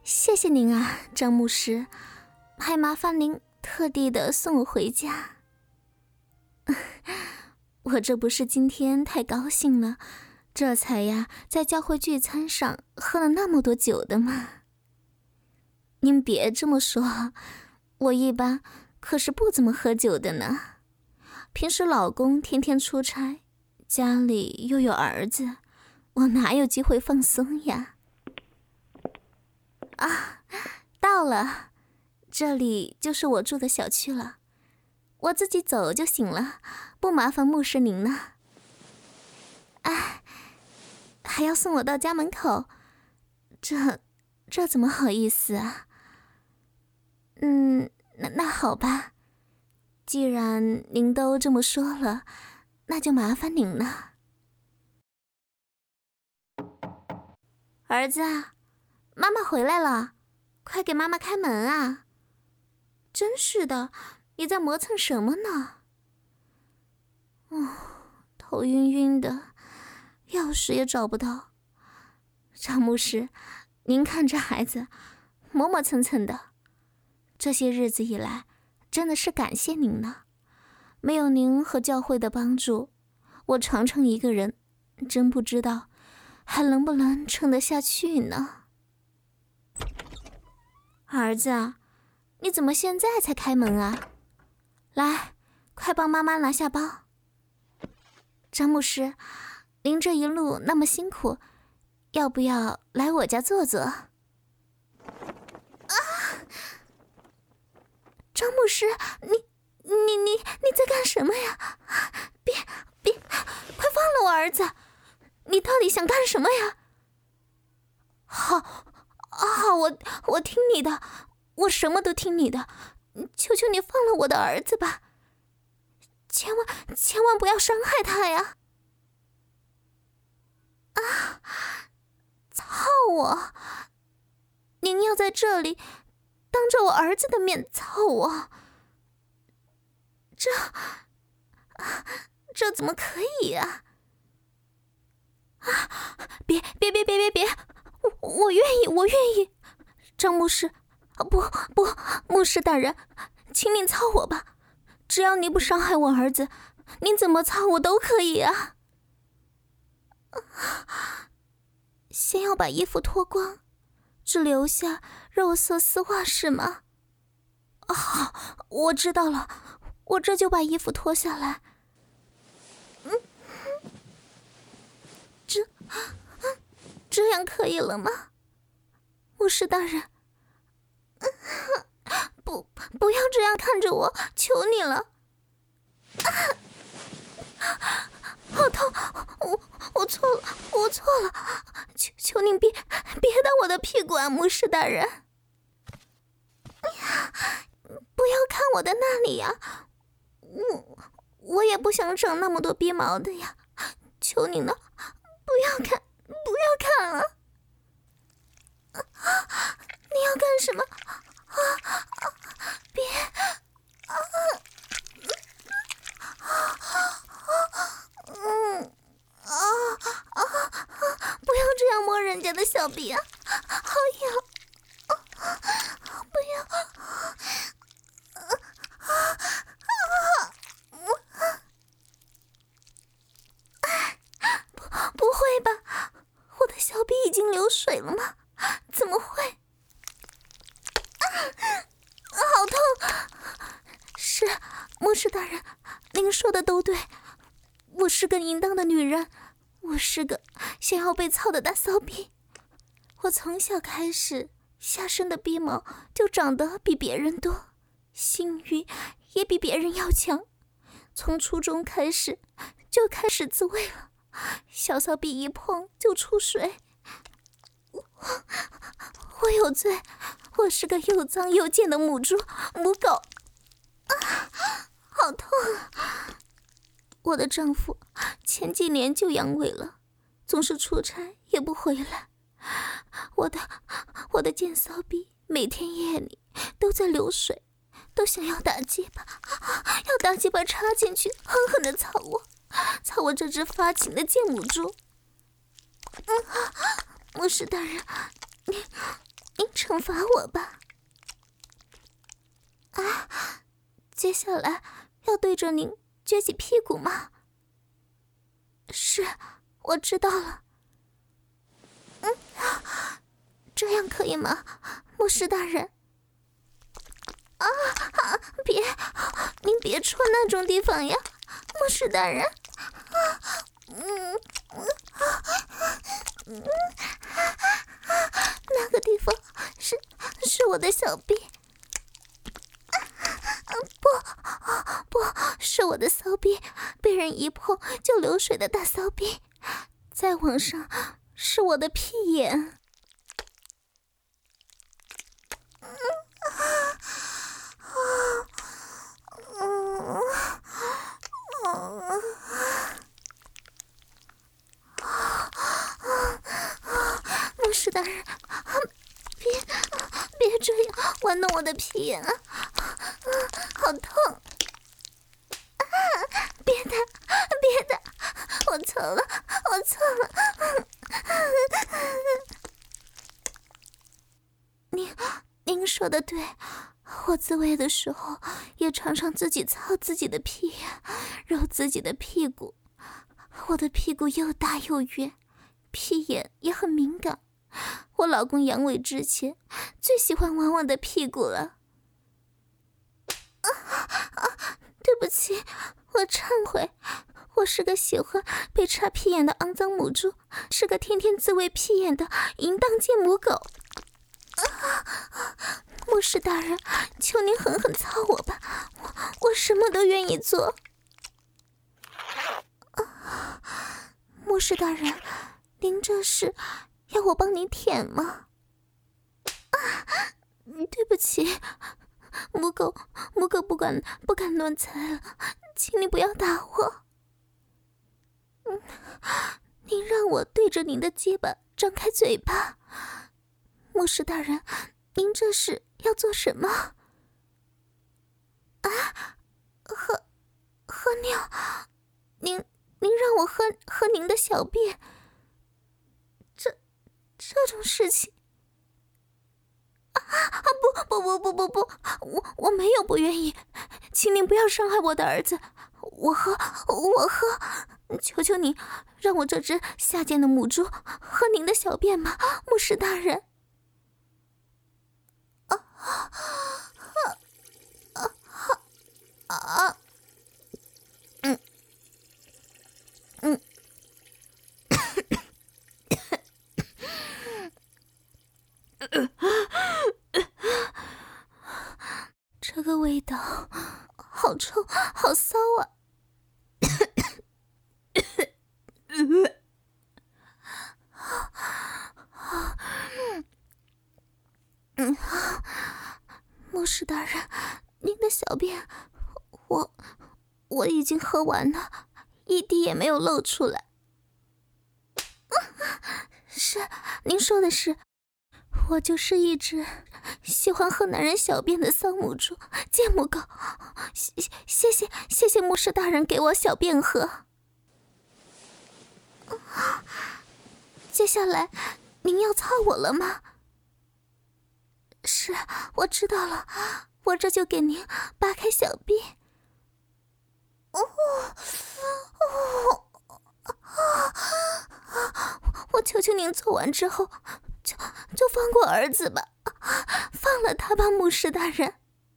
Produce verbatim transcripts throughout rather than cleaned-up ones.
谢谢您啊，张牧师，还麻烦您特地的送我回家。我这不是今天太高兴了，这才呀在教会聚餐上喝了那么多酒的嘛。您别这么说，我一般可是不怎么喝酒的呢。平时老公天天出差，家里又有儿子，我哪有机会放松呀？啊，到了，这里就是我住的小区了，我自己走就行了，不麻烦牧师您呢。哎，还要送我到家门口，这这怎么好意思啊？嗯，那那好吧，既然您都这么说了，那就麻烦您了。儿子，妈妈回来了，快给妈妈开门啊！真是的，你在磨蹭什么呢？哦，头晕晕的，钥匙也找不到。张牧师，您看这孩子磨磨蹭蹭的，这些日子以来真的是感谢您呢，没有您和教会的帮助，我常常一个人真不知道还能不能撑得下去呢。儿子，你怎么现在才开门啊？来，快帮妈妈拿下包。张牧师，您这一路那么辛苦，要不要来我家坐坐？啊！张牧师，你你你你在干什么呀？别别，快放了我儿子！你到底想干什么呀？好。好，我我听你的，我什么都听你的，求求你放了我的儿子吧，千万千万不要伤害他呀！啊，操我！您要在这里当着我儿子的面操我，这这怎么可以呀？啊！别别别别别别！我我愿意，我愿意，张牧师，不不，牧师大人，请您操我吧，只要你不伤害我儿子，您怎么操我都可以啊。先要把衣服脱光，只留下肉色丝袜是吗？好，我知道了，我这就把衣服脱下来。嗯，这。这样可以了吗，牧师大人？不，不要这样看着我，求你了！好痛！我我错了，我错了！求求您别别打我的屁股啊，牧师大人！不要看我的那里呀，我我也不想长那么多逼毛的呀，求你了，不要看！不要看了！你要干什么？啊啊！别！啊啊！嗯啊啊！不要这样摸人家的小臂啊，好痒！不要！啊啊啊！不，不会吧？我的小臂已经流水了吗？怎么会？啊，好痛！是，牧师大人，您说的都对，我是个淫荡的女人，我是个想要被操的大骚逼。我从小开始，下身的逼毛就长得比别人多，性欲也比别人要强。从初中开始就开始自慰了，小骚逼一碰就出水。我, 我有罪，我是个又脏又贱的母猪母狗啊，好痛啊！我的丈夫前几年就阳痿了，总是出差也不回来。我的我的贱骚逼每天夜里都在流水，都想要打鸡巴，要打鸡巴插进去，狠狠地操我，操我这只发情的贱母猪。嗯，牧师大人，你您惩罚我吧。啊，接下来要对着您撅起屁股吗？是，我知道了。嗯，这样可以吗，牧师大人？啊啊！别，您别戳那种地方呀，牧师大人。啊，嗯嗯嗯，那个地方是是我的小臂。不，不是我的骚逼，被人一碰就流水的大骚逼。再往上是我的屁眼。牧师大人，别别这样玩弄我的屁眼啊！好痛！啊！别打，别打！我错了，我错了。您您说的对，我自慰的时候也常常自己操自己的屁眼，揉自己的屁股。我的屁股又大又圆，屁眼也很敏感。我老公阳痿之前最喜欢玩我的屁股了。啊啊！对不起，我忏悔，我是个喜欢被插屁眼的肮脏母猪，是个天天自慰屁眼的淫荡贱母狗。啊！牧师大人，求您狠狠操我吧，我我什么都愿意做。啊！牧师大人，您这是要我帮您舔吗？啊！对不起，母狗，母狗不敢不敢乱猜了，请你不要打我。嗯，您让我对着您的结巴张开嘴巴。牧师大人，您这是要做什么？啊，喝喝尿？您您让我喝喝您的小便？这这种事情？啊啊！不不不不不不，我我没有不愿意，请您不要伤害我的儿子。我喝我喝，求求你，让我这只下贱的母猪喝您的小便吧，牧师大人。啊啊啊啊啊！嗯嗯。这个味道好臭好骚啊！嗯，牧师大人，您的小便我我已经喝完了，一滴也没有漏出来。是，您说的是，我就是一只喜欢喝男人小便的骚母猪、贱母狗。谢谢谢谢谢牧师大人给我小便喝。接下来您要操我了吗？是，我知道了，我这就给您扒开小臂。哦哦啊！我求求您做完之后就就放过儿子吧，放了他吧，牧师大人。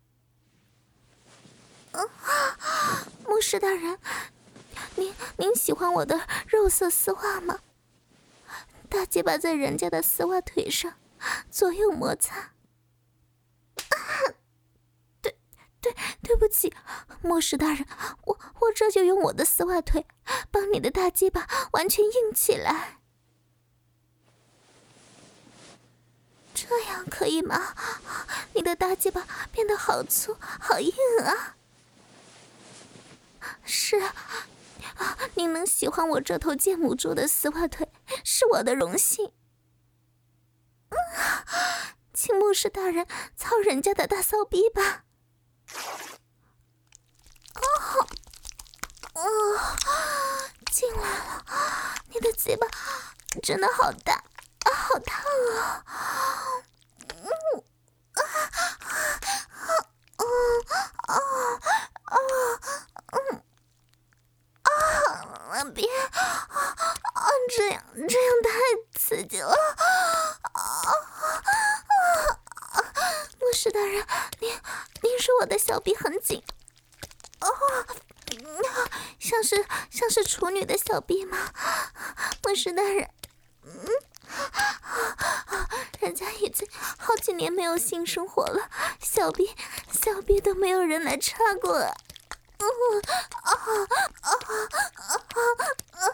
嗯，牧师大人，您您喜欢我的肉色丝袜吗？大结巴在人家的丝袜腿上左右摩擦。啊，对对对不起，牧师大人，我我这就用我的丝袜腿帮你的大结巴完全硬起来。这样可以吗？你的大鸡巴变得好粗好硬啊！是啊，你能喜欢我这头贱母猪的丝袜腿是我的荣幸。嗯，请牧师大人操人家的大骚逼吧。哦哦，进来了，你的嘴巴真的好大啊，好烫啊！ 别！啊，这样这样太刺激了！啊啊啊！牧师大人，您您说我的小臂很紧，哦，像是像是处女的小臂吗？牧师大人，嗯，人家已经好几年没有性生活了，小臂小臂都没有人来插过。嗯啊啊啊啊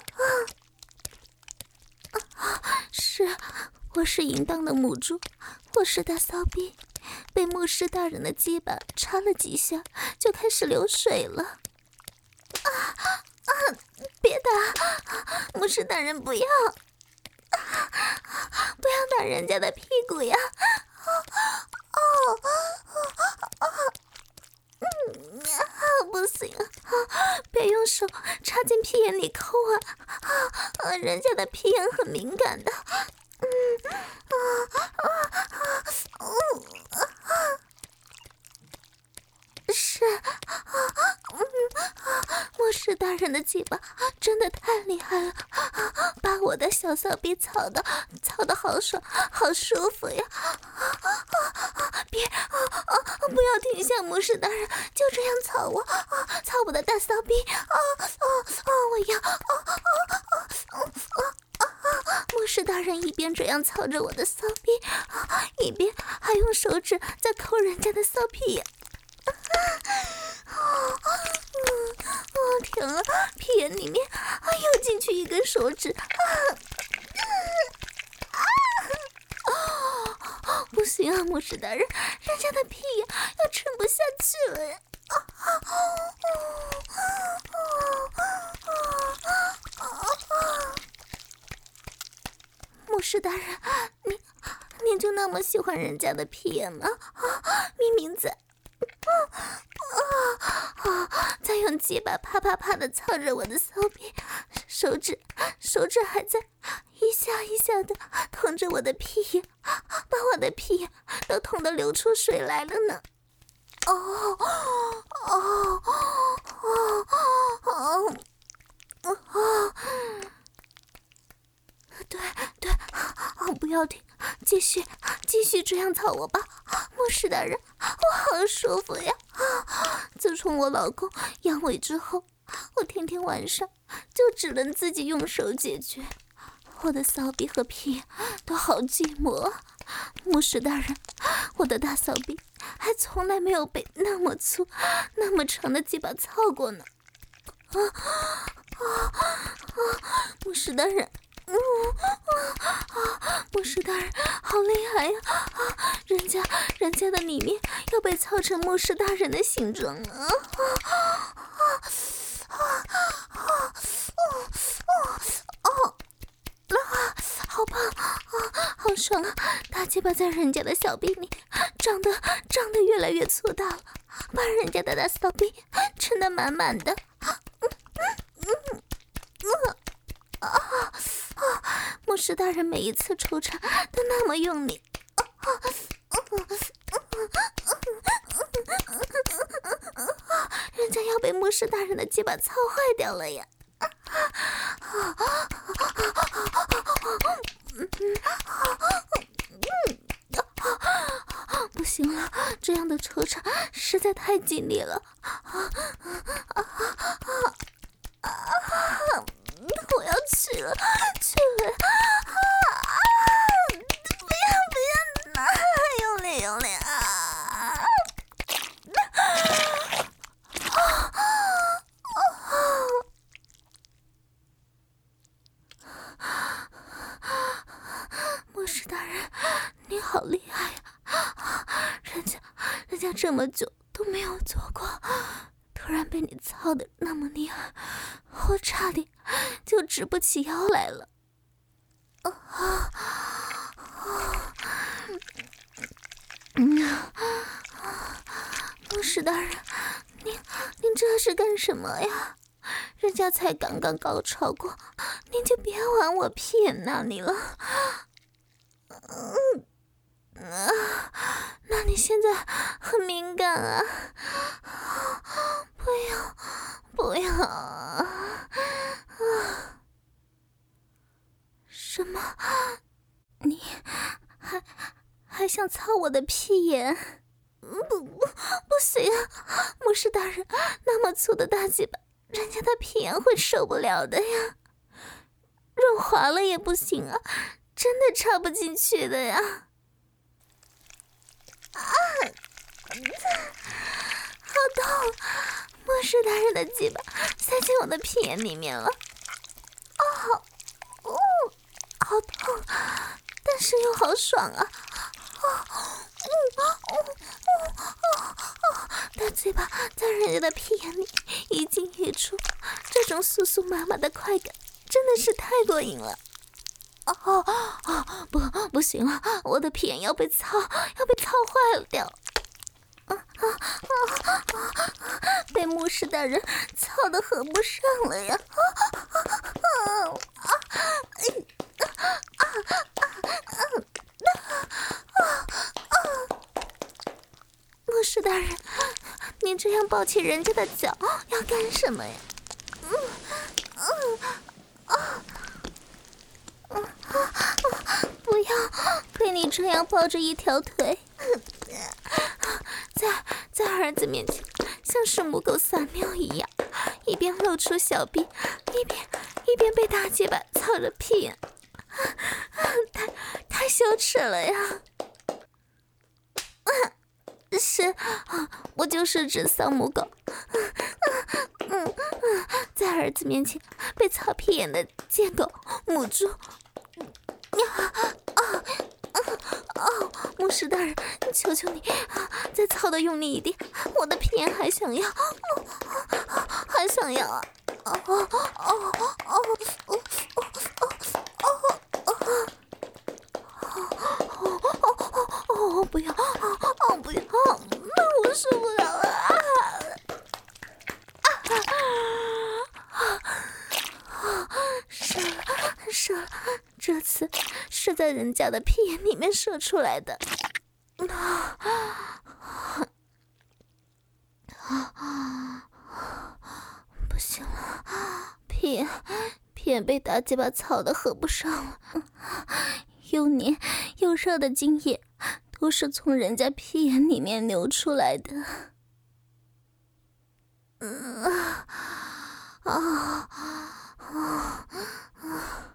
啊！是，我是淫荡的母猪，我是大骚逼，被牧师大人的鸡巴插了几下，就开始流水了。啊啊！别打，牧师大人不要，不要打人家的屁股呀！哦哦哦！嗯啊，不行啊！别用手插进屁眼里抠啊！啊，人家的屁眼很敏感的。嗯啊啊啊！嗯啊，是啊，嗯啊，牧师大人的鸡巴真的太厉害了，把我的小骚逼操的操的好爽，好舒服呀！啊啊！别啊啊！不要停下，牧师大人，就这样操我啊！操我的大骚逼啊啊啊！我要啊啊啊啊啊啊！牧师大人一边这样操着我的骚逼，啊，一边还用手指在抠人家的骚屁眼。啊啊嗯啊！天啊！屁眼里面啊又进去一根手指啊！啊啊！不行啊，牧师大人，人家的屁眼要撑不下去了呀！啊啊啊啊啊！牧师大人，你你就那么喜欢人家的屁眼吗？啊，明明在。啊啊啊！再用鸡巴啪啪啪的操着我的骚逼，手指手指还在一下一下的捅着我的屁眼，把我的屁眼都捅得流出水来了呢。哦哦哦哦哦！对对，哦，不要停，继续继续这样操我吧，牧师大人，我好舒服呀！自从我老公阳痿之后，我天天晚上就只能自己用手解决，我的骚逼和屁都好寂寞啊！牧师大人，我的大骚逼还从来没有被那么粗、那么长的鸡巴操过呢！啊啊啊！牧师大人。嗯啊啊！牧师大人，好厉害呀！啊，人家人家的里面要被操成牧师大人的形状了！啊啊啊啊啊！哦哦啊！好棒啊！好爽啊！大鸡巴在人家的小臂里长得长得越来越粗大了，把人家的大小臂撑得满满的。嗯嗯嗯嗯啊啊！牧师大人每一次抽插都那么用力，啊啊啊啊、人家要被牧师大人的鸡巴操坏掉了呀！啊啊啊不行了，这样的抽插实在太激烈了！啊啊啊啊啊！我要去了，去了！啊啊！不要不要！啊，用力用力啊！啊啊！牧师大人，你好厉害呀！人家人家这么久都没有做过，突然被你操得那么厉害，我差点就直不起腰来了。啊啊！嗯，牧师大人，您您这是干什么呀？人家才刚刚高潮过，您就别往我屁眼那里了。嗯啊，那你现在很敏感啊！不要，不要啊！什么？你还还想操我的屁眼？不不不行啊！牧师大人，那么粗的大鸡巴，人家的屁眼会受不了的呀！润滑了也不行啊，真的插不进去的呀！啊，好痛！牧师大人的鸡巴塞进我的屁眼里面了。哦，哦，好痛，但是又好爽啊！哦，嗯，哦，哦，哦，哦，大嘴巴在人家的屁眼里一进一出，这种酥酥麻麻的快感真的是太过瘾了。哦哦，不，不行了，我的屁眼要被操，要被操坏了掉。啊啊啊啊！被牧师大人操得合不上了呀！啊啊啊啊！啊啊啊！牧师大人，您这样抱起人家的脚要干什么呀？嗯嗯啊！不要被你这样抱着一条腿，在在儿子面前像是母狗撒尿一样，一边露出小臂，一边一边被大鸡巴操着屁眼，太太羞耻了呀！是，我就是只丧母狗，嗯，在儿子面前被操屁眼的贱狗母猪。啊啊啊！牧师大人，求求你，再操的用力一点，我的屁眼还想要，还想要啊！哦哦哦哦哦哦哦哦！不要，哦不要，那我受不了了啊！射了，射了，这次是在人家的屁眼里面射出来的。不行了，屁眼屁眼被大鸡巴操得合不上了，又黏又热的精液都是从人家屁眼里面流出来的。嗯啊啊啊啊！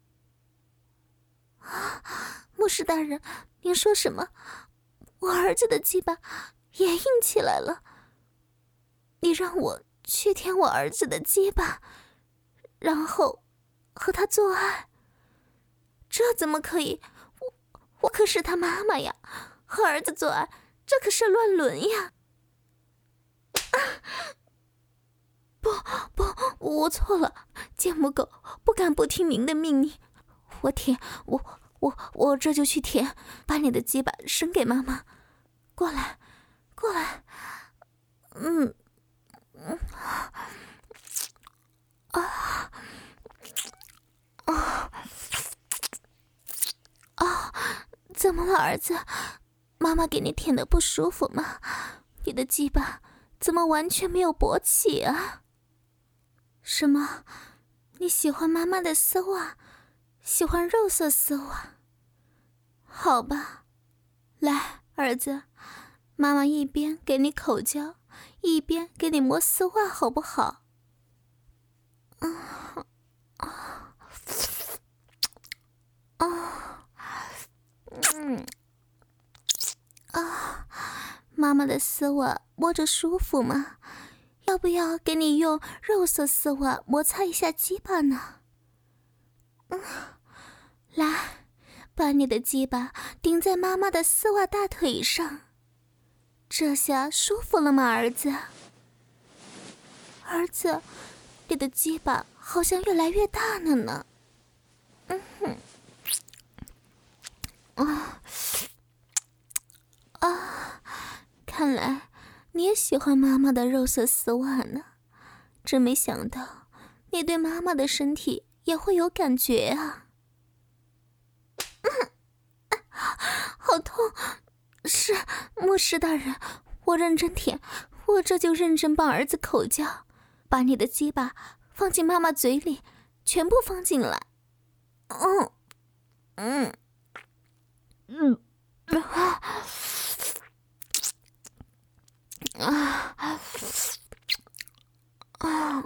牧师大人，您说什么？我儿子的鸡巴也硬起来了。你让我去舔我儿子的鸡巴，然后和他做爱，这怎么可以？我我可是他妈妈呀，和儿子做爱，这可是乱伦呀！啊，不不，我错了，贱母狗不敢不听您的命令。我舔，我我我这就去舔，把你的鸡巴伸给妈妈。过来，过来，嗯嗯啊啊啊！怎么了，儿子？妈妈给你舔的不舒服吗？你的鸡巴怎么完全没有勃起啊？什么？你喜欢妈妈的丝袜？喜欢肉色丝袜？好吧，来，儿子，妈妈一边给你口交，一边给你摸丝袜，好不好？啊啊啊！嗯啊，妈妈的丝袜摸着舒服吗？要不要给你用肉色丝袜摩擦一下鸡巴呢？嗯，来，把你的鸡巴顶在妈妈的丝袜大腿上，这下舒服了吗，儿子？儿子，你的鸡巴好像越来越大了呢。嗯哼，啊啊，看来你也喜欢妈妈的肉色丝袜呢。真没想到，你对妈妈的身体也会有感觉啊。嗯，好痛， 是，牧师大人，我认真舔，我这就认真帮儿子口交，把你的鸡巴放进妈妈嘴里，全部放进来。嗯嗯嗯啊啊啊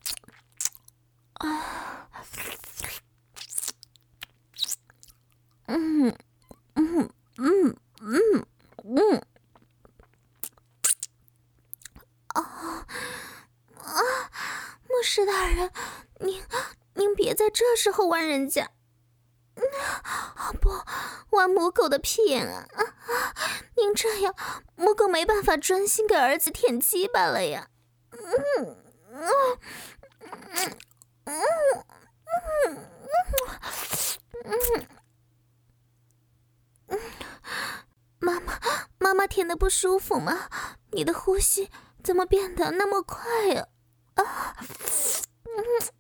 啊嗯嗯嗯嗯嗯啊啊！牧师大人，您您别在这时候玩人家。啊不，玩母狗的屁眼啊！啊，您这样，母狗没办法专心给儿子舔鸡巴了呀。嗯嗯嗯嗯嗯嗯嗯，妈妈，妈妈舔得不舒服吗？你的呼吸怎么变得那么快呀？啊，嗯，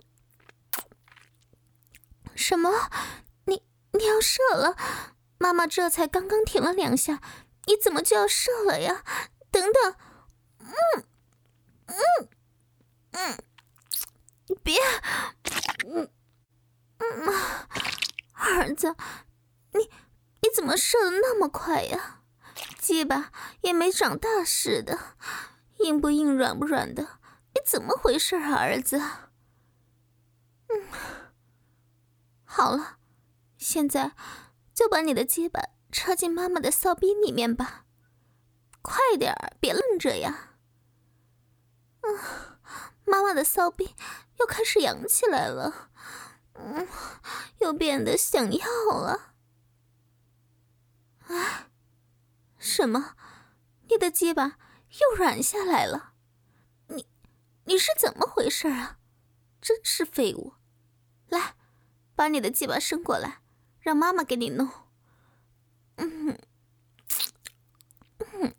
什么？你你要射了？妈妈这才刚刚舔了两下，你怎么就要射了呀？等等，嗯嗯嗯，别，嗯嗯，儿子，你你怎么射得那么快呀？鸡巴也没长大似的，硬不硬软不软的，你怎么回事啊，儿子？嗯，好了，现在就把你的鸡巴插进妈妈的骚逼里面吧，快点儿，别愣着呀！嗯，妈妈的骚逼又开始扬起来了，嗯，又变得想要了。哎，什么？你的鸡巴又软下来了？你你是怎么回事啊？真是废物！来，把你的鸡巴伸过来，让妈妈给你弄。嗯嗯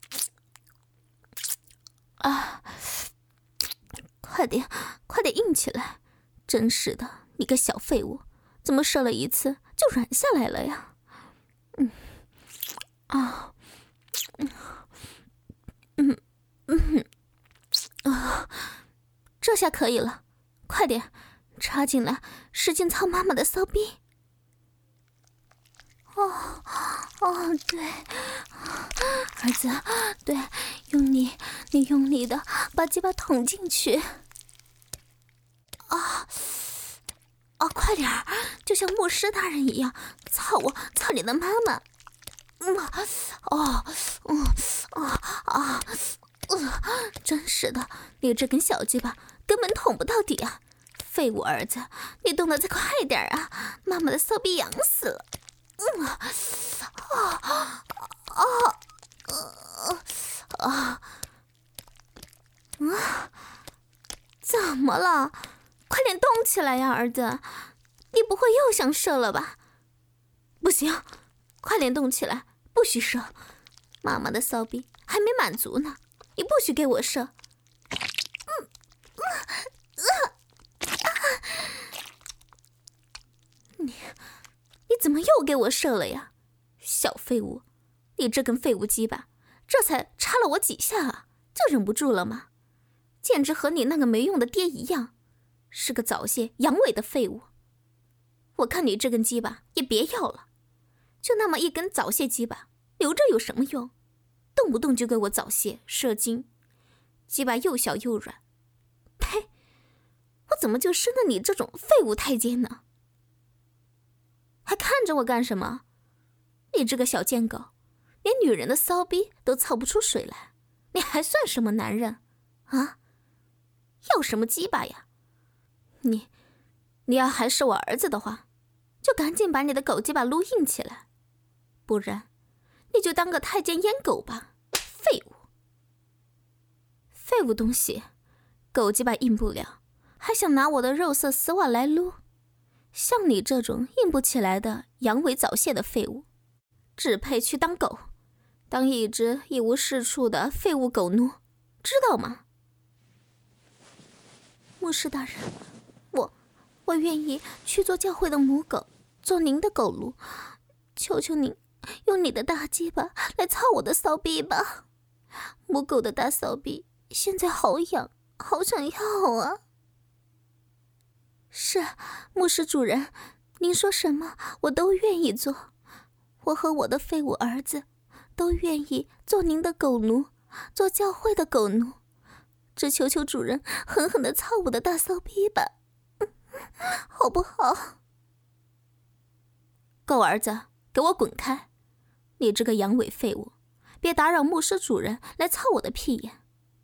啊，快点快点硬起来！真是的，你个小废物，怎么射了一次就软下来了呀？嗯啊嗯嗯嗯啊，这下可以了，快点插进来，使劲操妈妈的骚逼。哦哦，对，儿子，对，用力，你用力的把鸡巴捅进去。啊啊，快点儿，就像牧师大人一样，操我，操你的妈妈！嗯，哦，嗯，啊啊，呃，真是的，你这根小鸡巴根本捅不到底啊！废物儿子，你动得再快点啊！妈妈的骚逼痒死了。嗯啊啊啊啊啊！怎么了？快点动起来呀，儿子！你不会又想射了吧？不行，快点动起来，不许射！妈妈的骚逼还没满足呢，你不许给我射！嗯嗯啊啊！你你怎么又给我射了呀？小废物，你这根废物鸡巴，这才插了我几下啊，就忍不住了吗？简直和你那个没用的爹一样，是个早泄阳痿的废物。我看你这根鸡巴也别要了，就那么一根早泄鸡巴，留着有什么用？动不动就给我早泄射精，鸡巴又小又软。呸！我怎么就生了你这种废物太监呢？还看着我干什么？你这个小贱狗，连女人的骚逼都操不出水来，你还算什么男人啊？要什么鸡巴呀？你你要还是我儿子的话，就赶紧把你的狗鸡巴撸硬起来，不然你就当个太监阉狗吧，废物！废物东西，狗鸡巴硬不了，还想拿我的肉色丝袜来撸？像你这种硬不起来的阳痿早泄的废物，只配去当狗，当一只一无是处的废物狗奴，知道吗？牧师大人，我我愿意去做教会的母狗，做您的狗奴，求求您用你的大鸡巴来操我的骚逼吧。母狗的大骚逼现在好痒，好想要啊。是，牧师主人，您说什么我都愿意做。我和我的废物儿子都愿意做您的狗奴，做教会的狗奴。只求求主人狠狠地操我的大骚逼吧，好不好？狗儿子，给我滚开！你这个阳痿废物，别打扰牧师主人来操我的屁眼。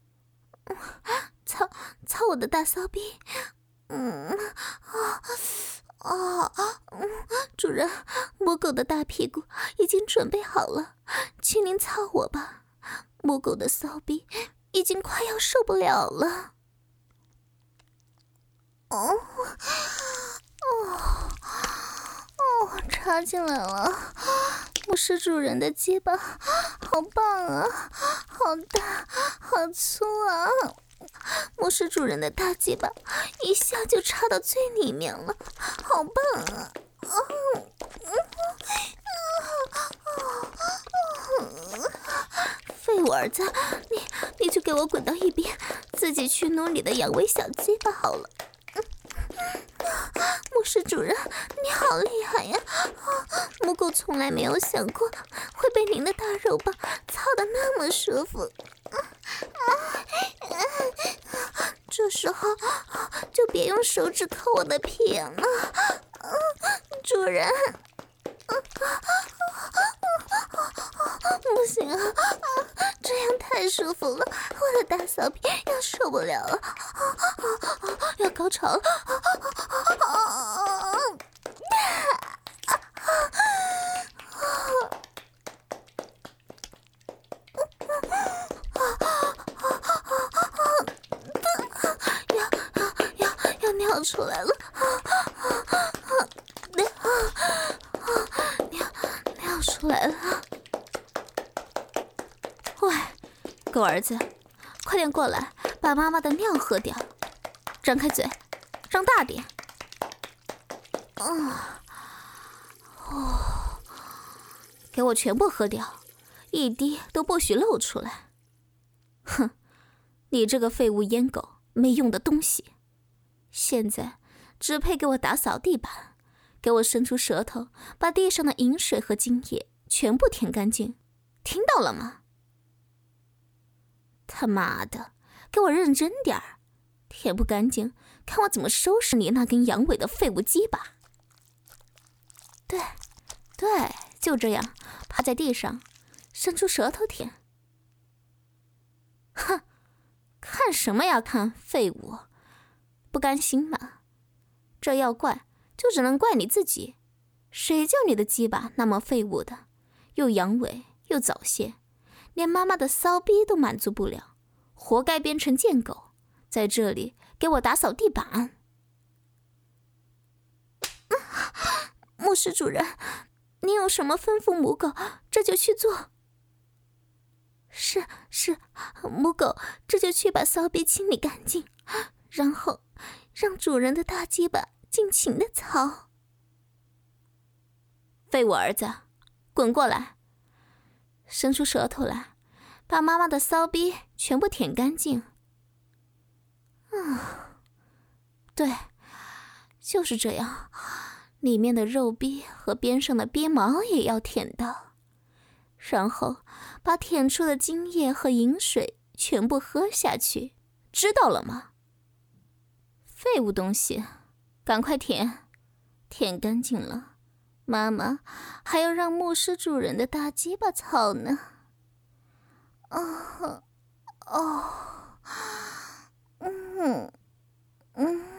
操操我的大骚逼！嗯啊啊嗯，主人，母狗的大屁股已经准备好了，请您操我吧。母狗的骚逼已经快要受不了了。哦哦哦，插进来了！牧师主人的鸡巴好棒啊，好大，好粗啊！牧师主人的大鸡巴一下就插到最里面了，好棒啊！哦废物儿子，你你就给我滚到一边，自己去弄你的阳痿小鸡巴好了。牧师主人，你好厉害呀！母狗从来没有想过会被您的大肉棒操得那么舒服。这时候就别用手指抠我的屁眼了，主人。不行啊，这样太舒服了，我的大骚逼要受不了了，要高潮了。要要要尿出来了，尿尿出来了。喂，狗儿子，快点过来，把妈妈的尿喝掉。张开嘴，张大点。啊，哦，给我全部喝掉，一滴都不许漏出来。哼，你这个废物阉狗，没用的东西！现在只配给我打扫地板，给我伸出舌头，把地上的饮水和精液全部舔干净，听到了吗？他妈的，给我认真点儿！舔不干净，看我怎么收拾你那根阳痿的废物鸡巴！对，对，就这样，趴在地上，伸出舌头舔。哼，看什么呀看，废物！不甘心吗？这要怪，就只能怪你自己。谁叫你的鸡巴那么废物的，又阳痿又早泄，连妈妈的骚逼都满足不了，活该变成贱狗，在这里给我打扫地板。牧师主人，你有什么吩咐母狗，这就去做。是是，母狗这就去把骚逼清理干净，然后让主人的大鸡巴尽情的操。废物儿子，滚过来，伸出舌头来，把妈妈的骚逼全部舔干净。啊，对，就是这样，里面的肉逼和边上的鳖毛也要舔到，然后把舔出的精液和饮水全部喝下去，知道了吗？废物东西，赶快舔，舔干净了，妈妈还要让牧师主人的大鸡巴操呢。哦哦，嗯嗯。